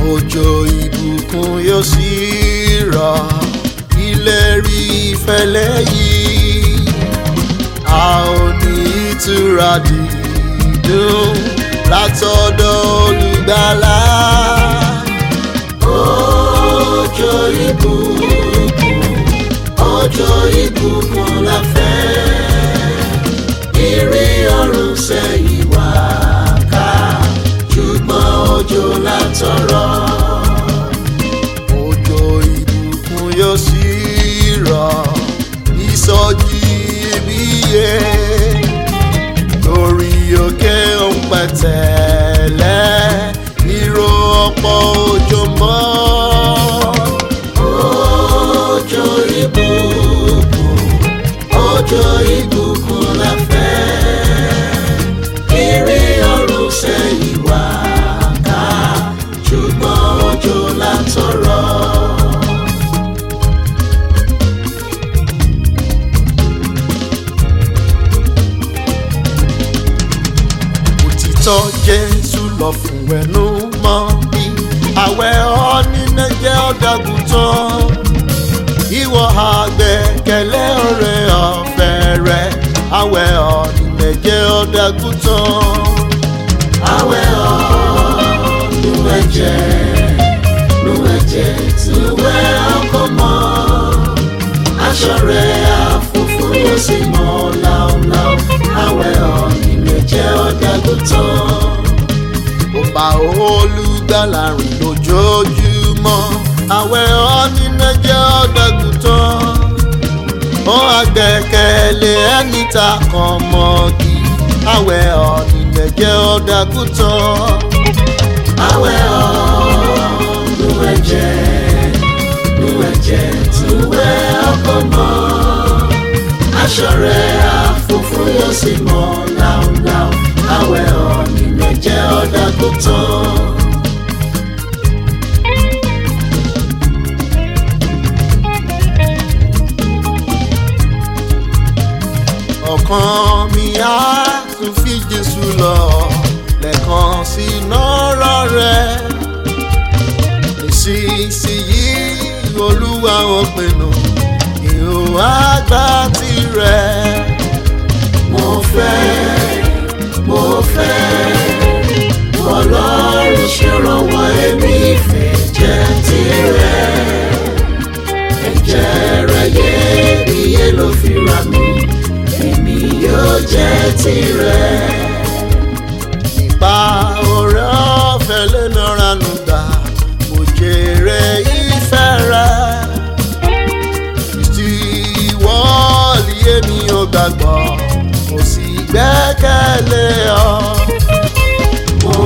òjò ìbùkún yóò sì rọ̀, ìlérí ìfẹ́ lèyí, a ò ní ìtura dídùn látọ̀dọ̀ olùgbàlà. Òjò ìbùkún la fẹ́, ìrì ọ̀run sẹ́yìn wá ká, ṣùgbọ́n òjò la tọrọ. Òjò ìbùkún yóò sì rọ̀, ìsọjí iyebíye lórí òkè òun pẹ̀tẹ́lẹ̀, ìró ọ̀pọ̀ òjò mọ́. Òjò ìbùkún la fẹ́, ìrì ọ̀run sẹ́yìn wá ká, ṣùgbọ́n òjò la tọrọ. Òtítọ́ Jésù lọ fún ẹnu mọ́ bí àwẹ̀ ọ̀nìyàn jẹ́ ọ̀dàgùtàn. Ìwọ àgbẹ̀kẹ̀lé ọ̀rẹ́ ọ̀fẹ́ rẹ̀, àwẹ̀ ọ̀nìyàn jẹ́ ọ̀dàgùtàn. Àwẹ̀ ọ̀nù ẹ̀jẹ̀ tí wẹ̀ ọkọ̀ mọ́, aṣọ rẹ̀ àfúfú yóò sì mọ́ láúláú. Àwẹ̀ ọ̀nìyàn jẹ́ ọ̀dàgùtàn. Ó bá olùgbàlà rìn lójoojúmọ́, àwẹ̀ ọ̀nìyàn jẹ́ ọ̀dàgùtàn. Ó àgbẹ̀kẹ̀lé ẹni tá kan mọ́gi, àwẹ̀ ọ̀nìyàn jẹ́ ọ̀dàgùtàn. Àwẹ̀ ọ̀nù ẹ̀jẹ̀ tí wẹ̀ ọkọ̀ mọ́, aṣọ rẹ̀ àfúfú yóò sì mọ́ láúláú. Àwẹ̀ ọ̀nìyàn jẹ́ ọ̀dàgùtàn. Ọkàn mi á tún fi Jésù lọ lẹ́ẹ̀kan sí nọ́rọ̀ rẹ̀. Nísinsìnyí Olúwa ó pinnu, ìhò àgbà tirẹ̀. Mo fẹ́ Ọlọ́run ṣèrànwọ́ èmi ìfẹ́ jẹ́ tirẹ̀. Ẹ̀jẹ̀ rẹ̀ iyebíye ló fi rà mí, èmi yóò jẹ́ tirẹ̀. Nípa oore ọ̀fẹ́ lẹ́nu ranú gbà, mo jèrè ìfẹ́ rẹ̀. Tí ìwọ́ọ̀lì èmi ò gbàgbọ́, mo sì gbẹ́kẹ̀lé ọ. Mo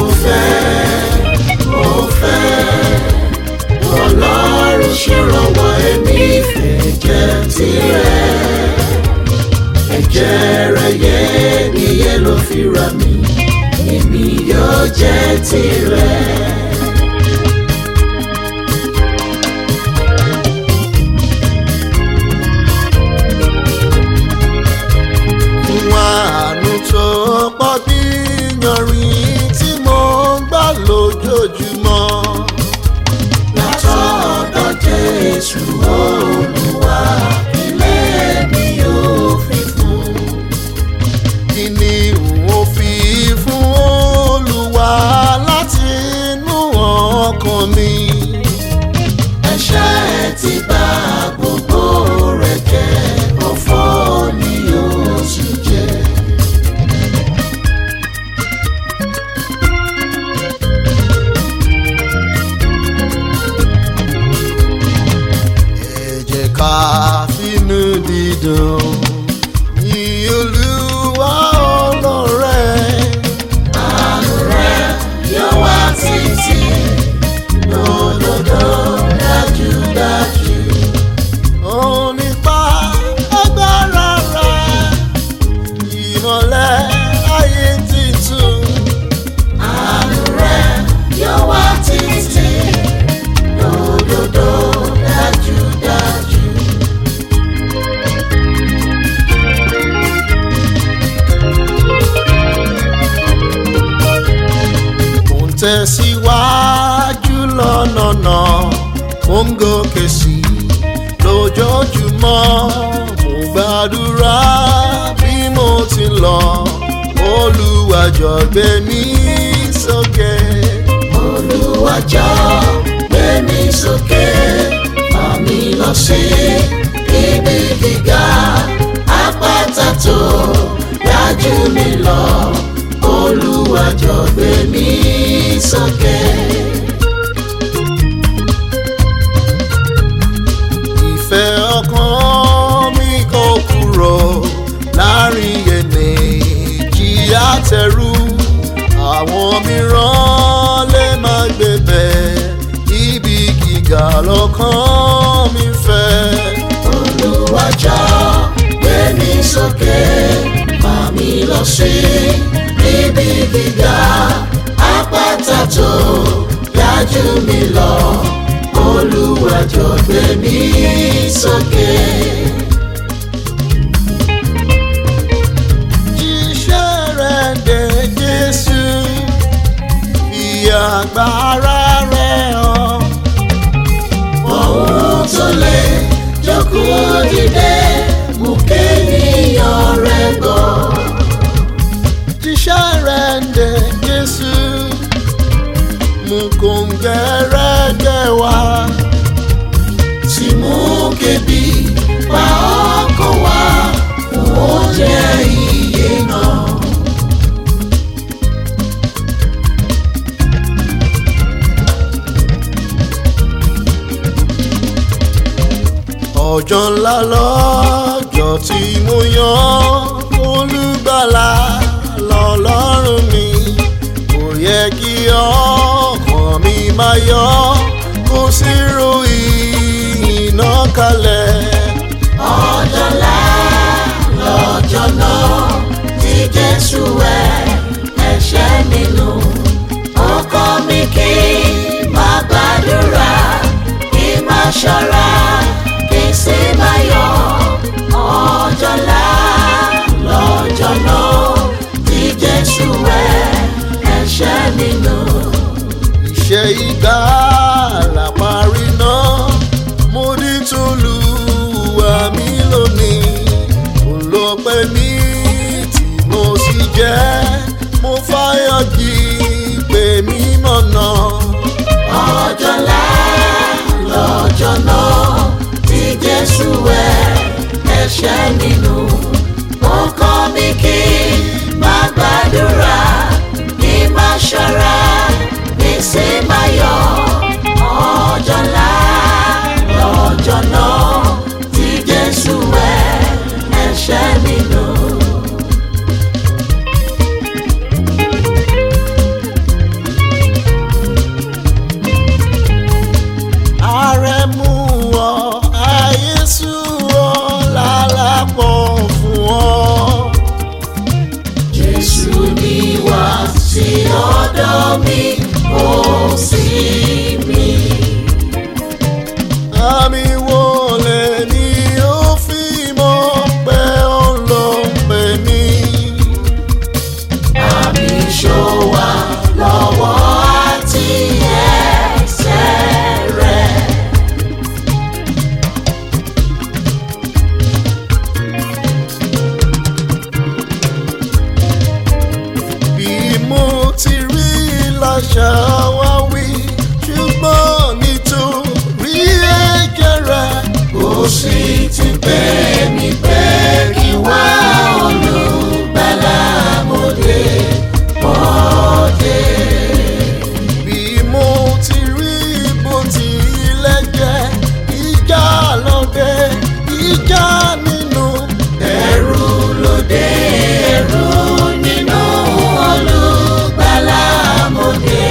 fẹ́ Ọlọ́run ṣèrànwọ́ èmi ìfẹ́ jẹ́ tirẹ̀. Ẹ̀jẹ̀ rẹ̀ iyebíye ló fi rà mí, èmi yóò jẹ́ tirẹ̀. Fún àánú tó pọ̀ bí yanrìn tí mo ń gbà lójoojúmọ́, látọ̀dọ̀ Jésù Olúwa, ilé mi yóò fi fún. Kí ni n ó fi fún Olúwa láti inú ọkàn mi? Ẹ̀ṣẹ̀ ti bà gbogbo rẹ̀ jẹ́, ọ̀fọ̀ ni yóò sì jẹ́. Ká fínú dídùn yìn Olúwa ọlọ́rẹ̀. Àánú rẹ̀ yóò wá títí lódodo dájúdájú. Òun nípa agbára rẹ̀, ìmọ́lẹ̀ ayé títún. Àánú rẹ̀ yóò wá títí lódodo dájúdájú. tẹ̀síwájú lọ́nà mo ń gòkè sí lójoojúmọ́ mo gbàdúrà bí mo ti lọ Olúwa jọ̀ọ́ gbé mi sókè. Olúwa jọ̀ọ́ gbé mi sókè fà mí lọ sí ibi gíga àpáta tó ga jù mí lọ Olúwa jọ̀ọ́ gbé mi sókè. Ìfẹ́ ọkàn mi kò kúrò láàrin ènìyàn àtẹrù àwọn mìíràn lè má gbébẹ̀ ibi gíga lọ́kàn mi fẹ́. Olúwa jọ̀ọ́ gbé mi sókè fà mí lọ sí ibi gíga àpáta tó ga jù mí lọ Olúwa jọ̀ọ́ gbé mi sókè. Agbára rẹ̀ hàn. Ohun tó lè jókòó dìde mú kéèyàn rẹ̀ gbọ́. Jíṣẹ́ rẹ̀ ń dé Jésù mú kòǹgẹ́ rẹ̀ wá. Tí mú kébi pa ọkàn wá fún oúnjẹ ìyè náà. Ọjọ́ ńlá lọ́jọ́ tí mo yan Olùgbàlà lọ́lọ́run mi kò yẹ kí ọkàn mi máa yọ̀ kó sì ro iná kalẹ̀. Ọjọ́ ńlá lọ́jọ́ náà tí Jésù wẹ̀ ẹ̀ṣẹ̀ mi nù ọkàn mi kí má gbàdúrà kí má ṣọ́ra sì máa yọ̀. Ọjọ́ ńlá lọ́jọ́ náà tí Jésù wẹ̀ ẹ̀ṣẹ̀ mi nù. Iṣẹ́ ìgbàlà parí náà mo ní t'Olúwa mi lónìí olùpẹ̀ mi tí mo sì jẹ́ mo fáyọ̀ jí pé mi mọ̀nà. Ọjọ́ ńlá lọ́jọ́ náà Jésù wẹ̀ ẹ̀ṣẹ̀ mi nù ọkàn mi kí má gbàdúrà kí má ṣọ́ra kí sì má yọ̀. Ọjọ́ ńlá lọ́jọ́ náà tí Jésù wẹ̀ ẹ̀ṣẹ̀ mi nù. Sí ọ̀dọ̀ mi ó sì mí. Àmì wo lè ní ó fi mọ̀ pé ó ló ń pè mí. Àmì ṣọ́wà lọ́wọ́ àti ẹsẹ̀ rẹ̀. Ti rí láṣà wá wí ṣùgbọ́n nítorí ẹ̀jẹ̀ rẹ̀ kò sí ti pè mí pé kí wá Olùgbàlà mo dé. Bí mo ti rí bó ti lẹ́jẹ̀ ìjà lóde ìjà nínú ẹ̀rù lóde ẹ̀rù nínú Olùgbàlà mo dé.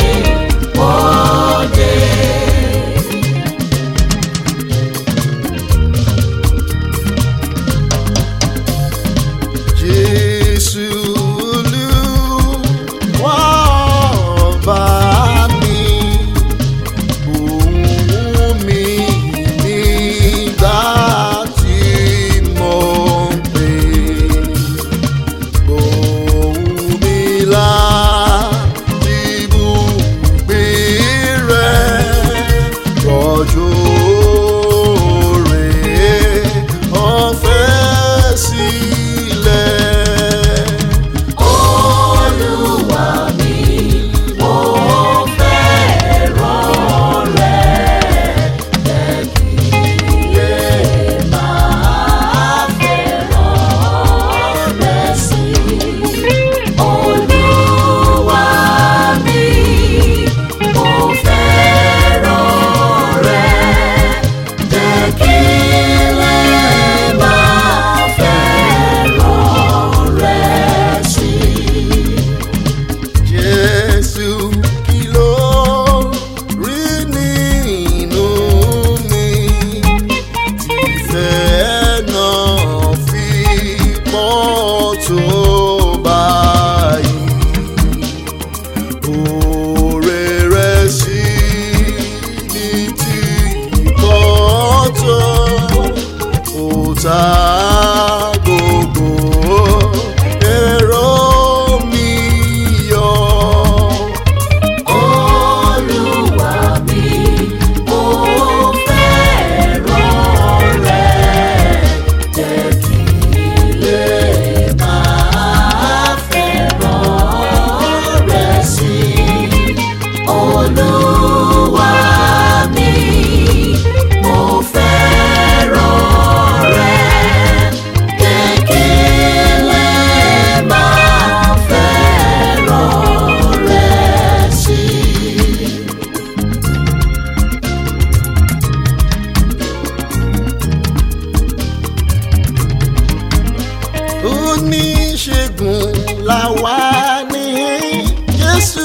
oore rẹ̀ sí ní ti ìkọ́tọ̀ òòtà gbogbo èrò mi yọ. Olúwa mi, mo fẹ́ràn rẹ̀, jẹ́ kí n lè máa fẹ́ràn rẹ̀ sí. Olúwa mi, mo fẹ́ràn rẹ̀, jẹ́ kí n lè máa fẹ́ràn rẹ̀ sí. Oníṣègùn làwa ní Jésù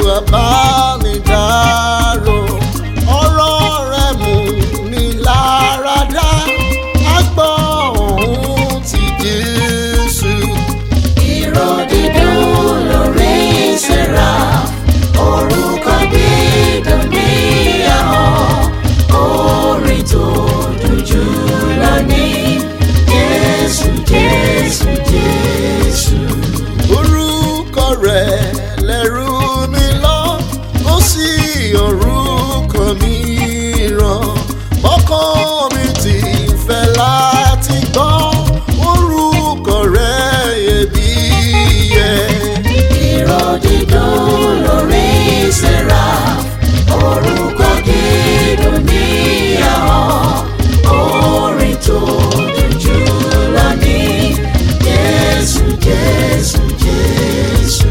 àbánidárò, ọ̀rọ̀ rẹ̀ mú ni lára dá, a gbọ́ ohùn ti Jésù. Ìró dídùn lórí Seraph, orúkọ dídùn ní ahọ́n, orin tó dùn jù lọ ní Jésù, Jésù, Jésù. Orúkọ rẹ̀ lẹ́rù mi lọ, kò sí orúkọ mìíràn, ọkàn mi ti fẹ́ láti gbọ́ orúkọ rẹ̀ iyebíye. Ìró dídùn lórí Seraph, orúkọ dídùn ní ahọ́n, orin tó dùn jù lọ ní Jésù, Jésù, Jésù.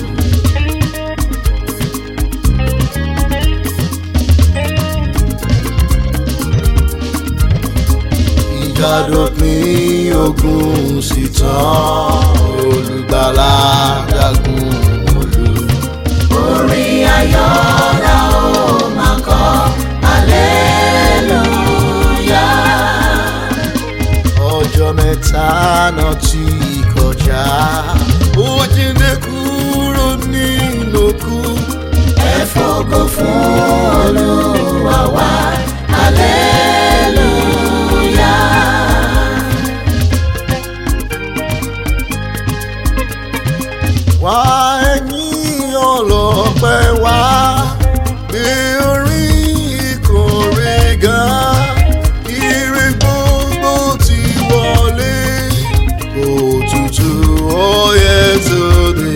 Ìjà dópin ogun sì tán, olùgbàlà jagun olú. Orin ayọ̀ la ó máa kọ, hallelujah. Ọjọ́ mẹ́ta náà ti kọjá, ó jíǹde kúrò nínú òkú. Ẹ fògo fún Olúwa wa, hallelujah. Wá ẹ̀yin ọlọ́pẹ́ wá, gbé orin ìkórè ga, ire gbogbo ti wọlé, òtútù ọyẹ́ tó dé.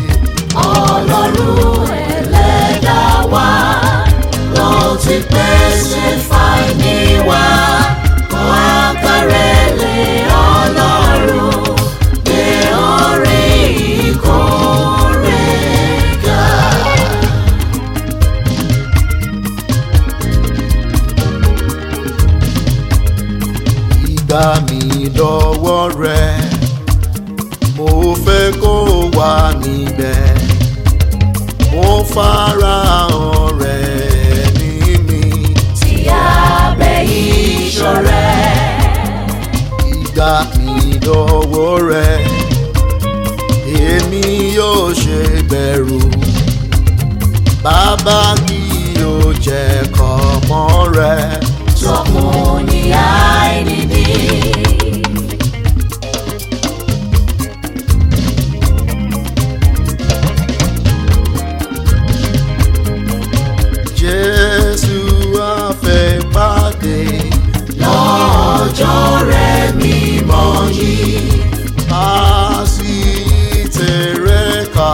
Ọlọ́run ẹlẹ́dàá wa ló ti pèsè fáìní wa, wá kárẹ̀lẹ̀ Ọlọ́run, gbé orin ìkórè ga. Ìgbà mi dọ̀wọ́ rẹ̀, mo fẹ́ kó wà níbẹ̀, mo farahàn rẹ̀ ní mi. Tí abẹ́ ìṣọ̀rẹ́. Ìgbà mi dọ̀wọ́ rẹ̀, èmi yóò ṣe bẹ̀rù, bàbá kì yóò jẹ́ kọ́mọ rẹ̀. Sọkún ní àìnídìí. Jésù á fẹ́ pàdé Lọ́jọ́ rẹ̀ mímọ́ yìí. á sì tẹ̀rẹ̀ ká.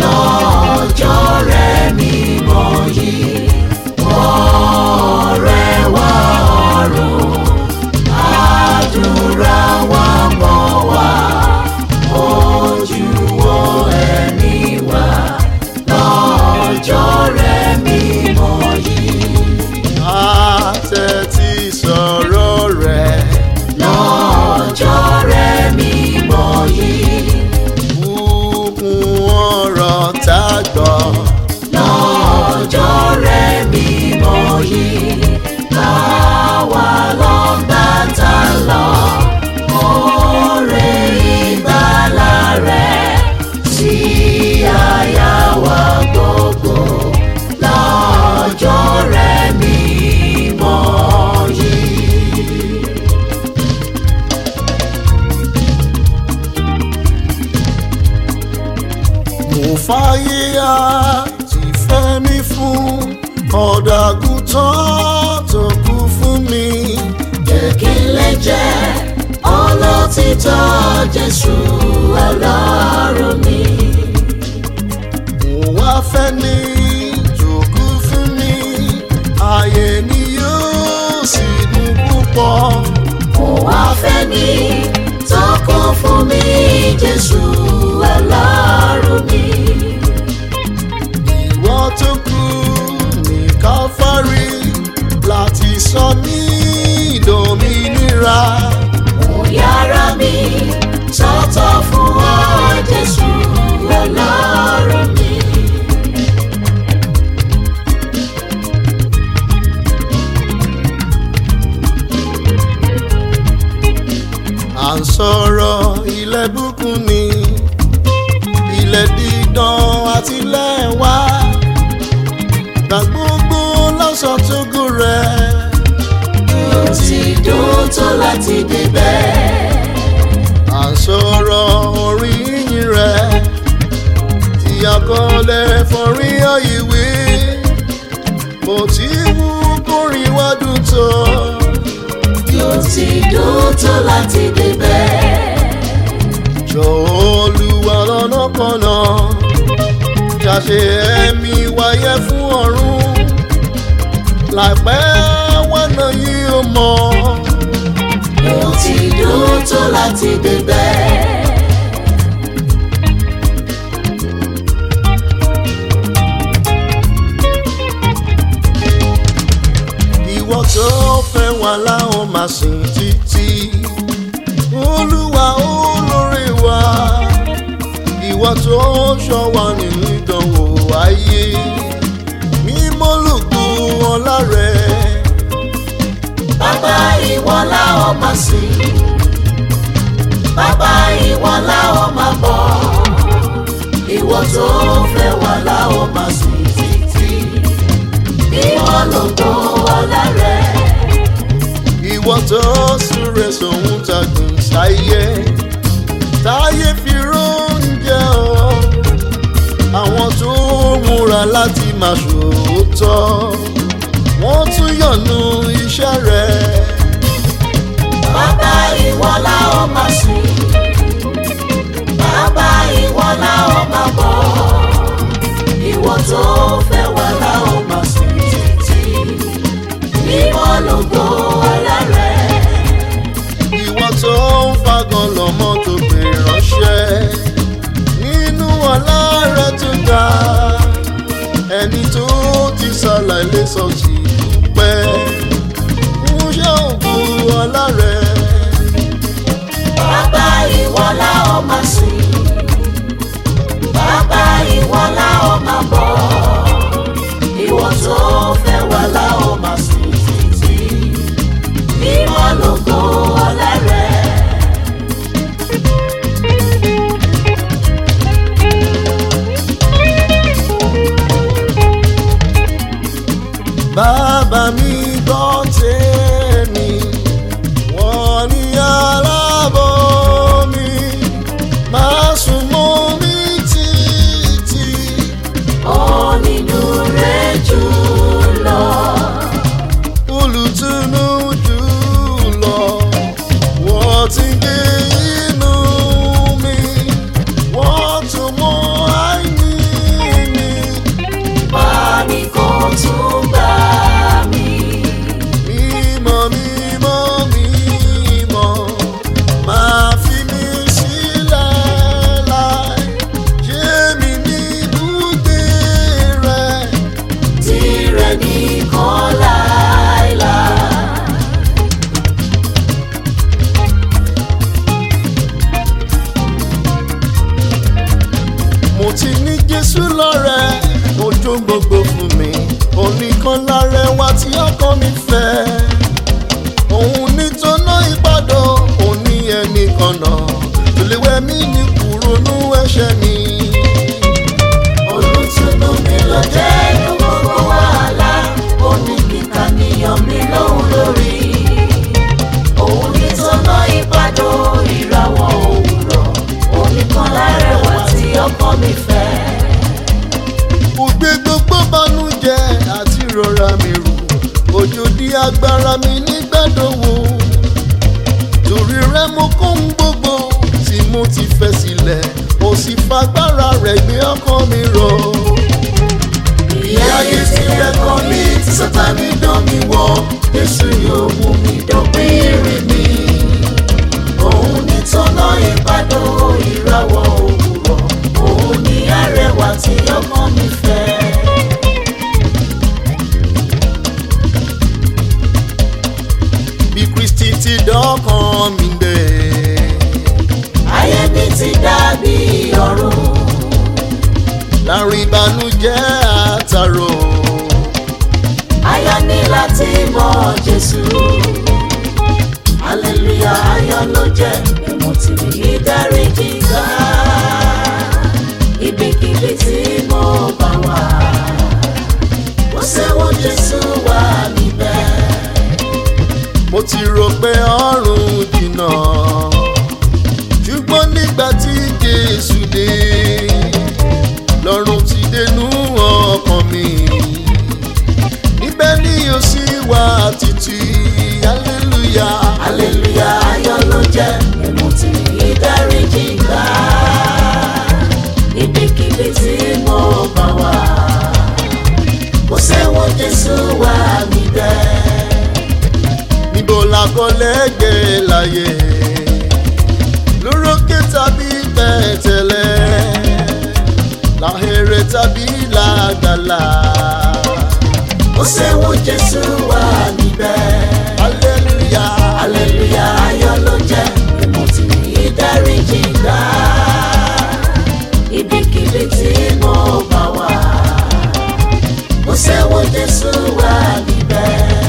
Lọ́jọ́ rẹ̀ mímọ́ yìí. Ọ̀rẹ́ ọ̀dọ́-àgùntàn tó kú fún mi. Jẹ́ kí n lè jẹ́ olótìtọ́ Jésù Ọlọ́run mi. Mo wá fẹ́ ní tó kú fún mi, ayé ni yóò sì dùn púpọ̀. Mo wá fẹ́ ní tó kú fún mi, Jésù Ọlọ́run mi. Ìwọ tó kú ní Káfárì láti sọ mí dòmìnira. Mo yára mi sọ́tọ̀ fún ọ, Jésù Ọlọ́run mi. À ń sọ̀rọ̀ ilẹ̀ bùkún ni, ilẹ̀ dídán àti ilẹ̀ wá. Gbà gbogbo lọ́sọ̀ tó gùn rẹ̀. Ó ti dùn tó láti débẹ̀. À ń sọ̀rọ̀ orin yìnyín rẹ̀, tí àkọọ́lẹ̀ fọrin ìwé. Mo ti wú kórìn wá dùn tó. Ó ti dùn tó láti débẹ̀. Jọ̀ọ́ Olúwa lọ́nà kan náà, ṣàṣe ẹ̀mí wáyé fún ọ̀run. Láìpẹ́ wọnà yìí ó mọ̀. Ó ti dùn tó láti débẹ̀. Ìwọ tó fẹ́ wà láwọn máa sìn títí. Olúwa olóore wa, ìwọ tó ṣọ́ wa nínú ìdánwò ayé. Mímọ́ lògo ọlá rẹ. Bàbá ìwọ la ó máa sìn. Bàbá ìwọ la ó máa bọ̀. Ìwọ tó fẹ́ wà la ó máa sìn títí. Mímọ́ lògo ọlá rẹ. Ìwọ tó súre sóhun tagùn sáyé, táyé fi róúnjẹ ọ. Àwọn tó múra láti máa ṣòótọ́, wọ́n tún yọ̀nù iṣẹ́ rẹ̀. Bàbá ìwọ la ó máa sìn. Bàbá ìwọ la ó máa bọ̀. Ìwọ tó fẹ́ wà la ó máa sìn títí. Mímọ́ lògo ọlá rẹ. Ìwọ tó ń fagàn lọ́mọ tó pè ránṣẹ́, nínú ọlá rẹ tó ga. Ẹni tó ti sàlàyé lè sọ sí dúpẹ́. Ń ṣe ògo ọlá rẹ. Bàbá ìwọ la ó máa sìn. Bàbá ìwọ la ó máa bọ̀. Ìwọ tó fẹ́ wà la ó máa sìn títí. Mímọ́ lògo ọlá rẹ. Bàbá mi gbọ́ tèmi, wọ́n ní alábọ̀ mi. Máa sùn mọ́ mi títí. Ó nínú rẹ jùlọ. Olùtùnú jùlọ, wọ́n ti gbé inú mi. Wọ́n tún mọ àìní mi. Bá mi kó tún gbà mí. Mímọ́, mímọ́, mímọ́, máa fi mí sílẹ̀ láì. Jẹ́ mi ní ibùgbé rẹ. Tìrẹ nìkan láéláé. Mo ti ní Jésù lọ́rẹ̀, ojú gbogbo fún mi. Oníkan lárẹwà tí ọkàn mi fẹ́. Òun ní tóná ìpàdó, òun ní ẹnìkan náà. Tó lè wẹ̀ mí ní kúrònú ẹ̀ṣẹ̀ mi. Olùtùnú mi ló jẹ́ inú gbogbo wàhálà. Ó ní kíkà níyàn mi lóhùn lórí. Òun ní tọ́nà ìpàdó ìràwọ̀ òwúrọ̀. Oníkan lárẹwà tí ọkàn mi fẹ́. Ògbé gbogbo agbára mi nígbàdánwò torí rẹ̀ mo kó ń gbogbo tí mo ti fẹ́ sílẹ̀ ó sì fagbára rẹ̀ gbé ọkàn mi rọ̀. Ìyà ayé tilẹ̀ kọ̀ mí tí Sátánì dán mi wò, Jésù yóò mú mi dópin ìrìn mi. Òun ní tọ́nà ìbàdàn ìràwọ̀ òwúrọ̀, òun ní arẹwà tí ọkàn mi fẹ́. Bí Kristi ti dọ́kàn mi dé, Ayé mi ti dàbí ọ̀run, láàrin ìbànújẹ́ àtàrò. ayọ̀ ní láti mọ Jésù. Hallelujah, ayọ̀ ló jẹ́ mo ti rí ìdáríjì gbà. Ibikíbi tí mo bá wà, mo ṣẹ́wọ́ Jésù wà níbẹ̀. Mo ti rò pé ọ̀run jìnnà, ṣùgbọ́n nígbà tí Jésù dé, lọ́run ti dénú ọkàn mi. Níbẹ̀ ni yóò sì wà títí. Hallelujah. Hallelujah, ayọ̀ ló jẹ́ mo ti rí ìdáríjì gbà. Ibikíbi tí mo bá wà, mo ṣẹ́wọ́ Jésù wà níbẹ̀. Níbo la kọ́ lẹ́gbẹ̀ẹ́ láyé, lórókè tàbí pẹ̀tẹ́lẹ̀, láhèrè tàbí lágbàlá. Mo ṣẹ́wọ́ Jésù wà níbẹ̀. Hallelujah. Hallelujah, ayọ̀ ló jẹ́ mo ti rí ìdáríjì gbà. Ibikíbi tí mo bá wà, mo ṣẹ́wọ́ Jésù wà níbẹ̀.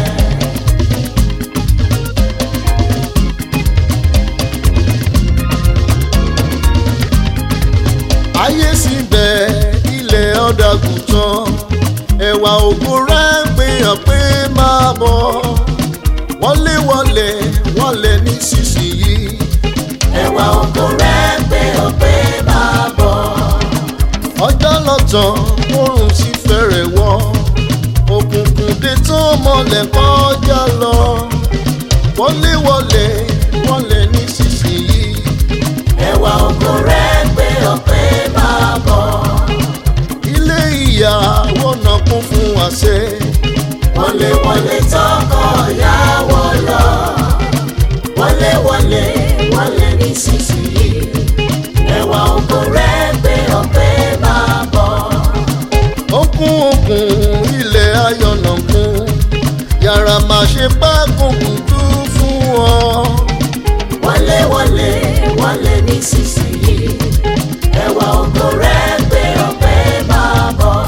Ayé sì bẹ ilẹ̀ ọ̀dàgùtàn, ẹ̀wà ògo rẹ̀ ń pèyàn pé máa bọ̀. Wọlé wọlé wọlé nísinsìnyí. Ẹwà ògo rẹ̀ pé ọpẹ́ máa bọ̀. Ọjọ́ lọ́tàn oòrùn sì fẹ́rẹ̀ wọ̀, òkùnkùn dé tó mọ́lẹ̀ kọjá lọ. Wọlé wọlé wọlé nísinsìnyí. Ẹwà ògo rẹ̀ pé ọpẹ́ máa bọ̀. Ilé ìyàwó náà kún fún àṣẹ. Wọlé wọlé tọkọ ìyàwó lọ. Wọlé wọlé wọlé nísinsìnyí. Ẹwà ògo rẹ̀ pé ọpẹ́ máa bọ̀. Okun okun ilẹ̀ ayọ̀nà kún, yàrá máa ṣe pákókùn tú fún ọ. Wọlé wọlé wọlé nísinsìnyí. Ẹwà ògo rẹ̀ pé ọpẹ́ máa bọ̀.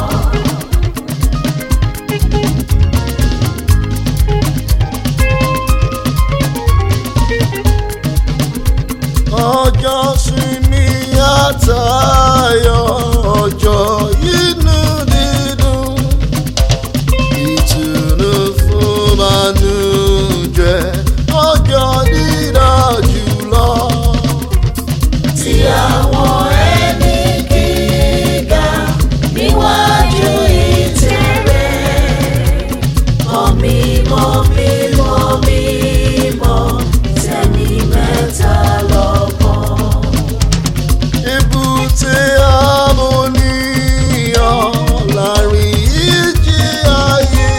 Ọjọ́ sinmi àtayọ̀, ọjọ́ inú dídùn, ìtùnú fún ìbànújẹ́, ọjọ́ dídá jùlọ. Tí àwọn ẹni gíga níwájú ìtẹ́ rẹ̀, mímọ́ mímọ́ mímọ́ tẹni mẹ́ta lọ́kan. Èbúté amóníyàn láàrin ìjì ayé,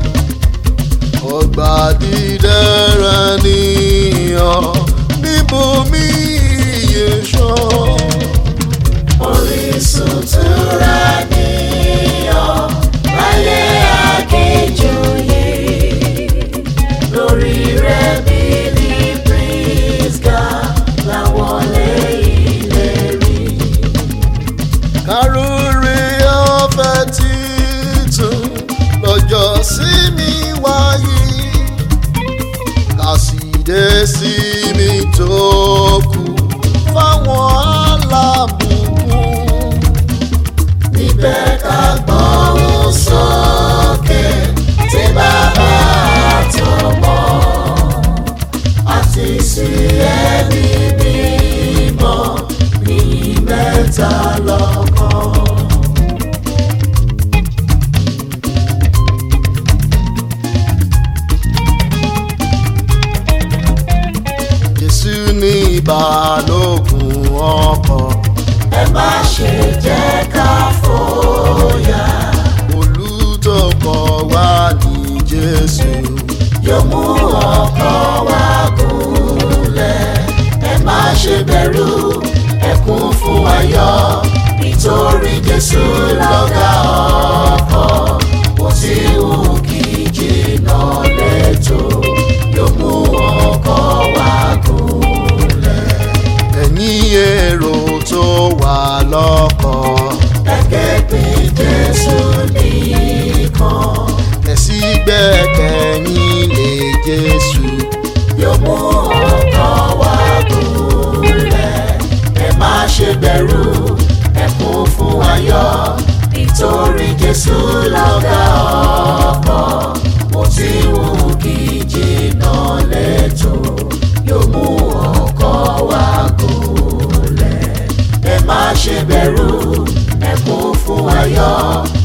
ọgbà dídára níyàn níbomi iye ṣàn. Orísun tura níyàn láyé aginjù yìí. Lórí rẹ̀ Bílí Prísgà láwọn lẹ́yìn lè rí. Káróré ọ̀fẹ́ títún lọ́jọ́ sí mi wáyé, kàsídé sí mi tó kù fáwọn alábùkún. Níbẹ̀ ká gbóhùn sókè tí bàbá àtọmọ àti sí ẹni mímọ́ ní mẹ́ta lọ́kan. balógun ọkọ̀. ẹ má ṣe jẹ́ ká fòyà. Olùtọ́kọ̀ wa ní Jésù. Yóò mú ọkọ̀ wa gúnlẹ̀. Ẹ má ṣe bẹ̀rù, ẹ kún fún ayọ̀. Nítorí Jésù lọ̀gá ọkọ̀. Bó ti wù kí jìnnà létò, yóò mú ọkọ̀ wa gúnlẹ̀. Ẹ̀yin èrò tó wà lọ́kọ̀. Ẹ ké pe Jésù nìkan. Ẹ sì gbẹ́kẹ̀yìn lé Jésù. Yóò mú ọkọ̀ wa gúnlẹ̀. Ẹ má ṣe bẹ̀rù, ẹ kún fún ayọ̀. Nítorí Jésù lọ̀gá ọkọ̀. Bó ti wù kí jìnnà létò, yóò mú ọkọ̀ wa gúnlẹ̀. Ẹ má ṣe bẹ̀rù, ẹ kún fún ayọ̀.